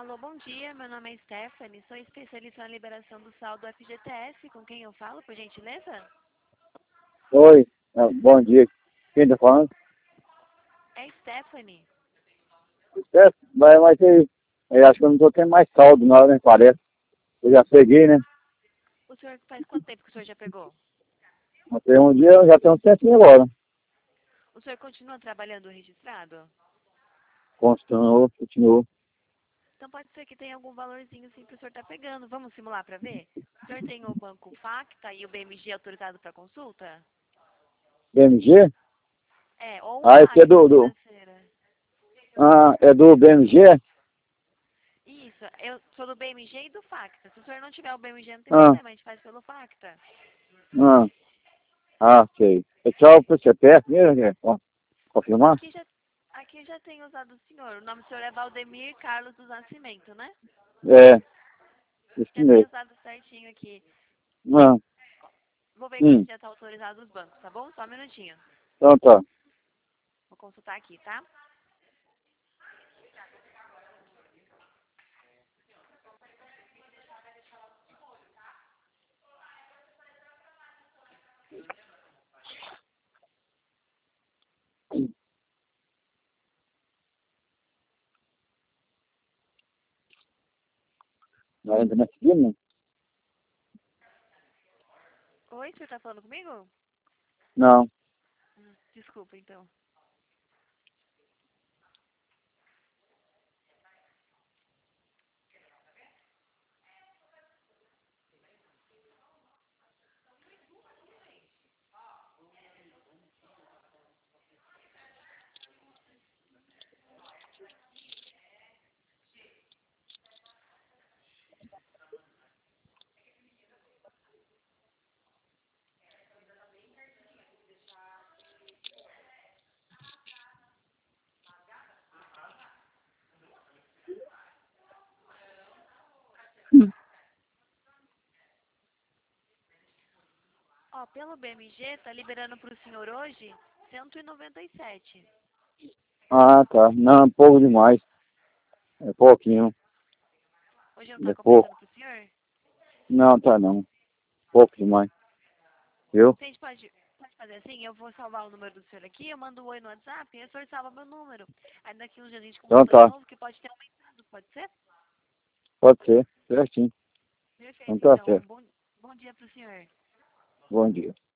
Alô, bom dia. Meu nome é Stephanie. Sou especialista na liberação do saldo FGTS. Com quem eu falo, por gentileza? Oi, bom dia. Quem tá falando? É Stephanie. É, mas eu acho que eu não tô tendo mais saldo, não, né? Parece. Eu já peguei, né? O senhor faz quanto tempo que o senhor já pegou? Até um dia eu já tenho um tempinho agora. O senhor continua trabalhando registrado? Continuou. Então pode ser que tenha algum valorzinho sim que o senhor está pegando. Vamos simular para ver? O senhor tem o banco Facta e o BMG autorizado para consulta? BMG? É, ou um Ah, esse é Facta financeira. é do BMG? Isso, eu sou do BMG e do Facta. Se o senhor não tiver o BMG, não tem Ah, problema, a gente faz pelo Facta. ah, sei. É só o CPF mesmo, né? Confirmar? Aqui já tem usado o senhor. O nome do senhor é Valdemir Carlos do Nascimento, né? É, isso Já tem mesmo. usado certinho aqui. Ah, Vou ver aqui se hum, já está autorizado os bancos, tá bom? Só um minutinho. então tá. Vou consultar aqui, tá? Nós ainda não seguimos? Oi, o senhor tá falando comigo? Não. Desculpa, então. Ó, pelo BMG, tá liberando pro senhor hoje 197. Ah, tá. Não, pouco demais. É pouquinho. Hoje não tá É pouco. compensando pro senhor? Não, tá não. Pouco demais. Viu? A gente pode fazer assim? Eu vou salvar o número do senhor aqui, eu mando um oi no WhatsApp e o senhor salva meu número. Aí daqui uns dias a gente Então consulta de tá. novo, que pode ter aumentado, pode ser? Pode ser. Certinho. Então Perfeito, tá então. certo. Bom dia pro senhor. Bom dia.